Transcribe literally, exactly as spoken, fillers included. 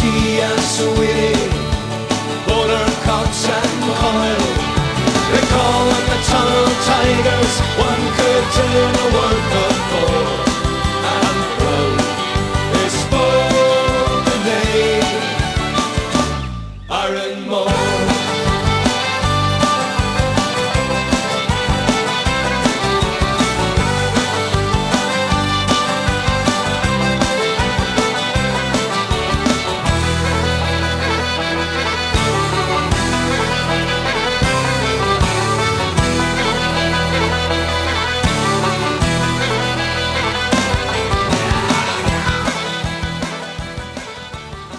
tea and sweetie, border cots and coil. They call them the tunnel tigers, one could do the work of